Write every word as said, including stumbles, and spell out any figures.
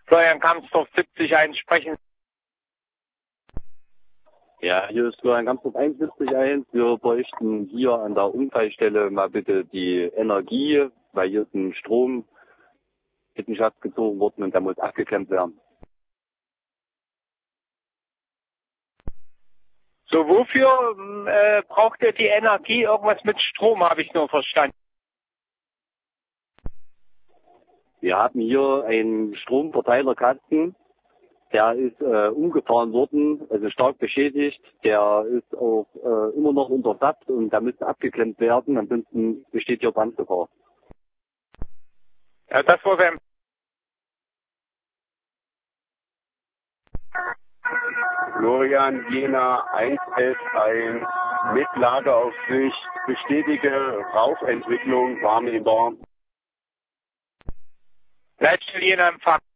Florian Kamsdorf siebzig eins sprechen. Ja, hier ist Florian Kamsdorf eins siebzig eins. Wir bräuchten hier an der Unfallstelle mal bitte die Energie, weil hier ist ein Strom Wissenschaft gezogen worden und der muss abgeklemmt werden. So, wofür äh, braucht ihr die Energie? Irgendwas mit Strom, habe ich nur verstanden. Wir haben hier einen Stromverteilerkasten, der ist äh, umgefahren worden, also stark beschädigt. Der ist auch äh, immer noch unter Saft und der müsste abgeklemmt werden, ansonsten besteht hier Brandgefahr. Ja, das war wir. Florian Jena eins elf eins mit Lageaufsicht, bestätige Rauchentwicklung wahrnehmbar. Leitstelle Jena Empfang.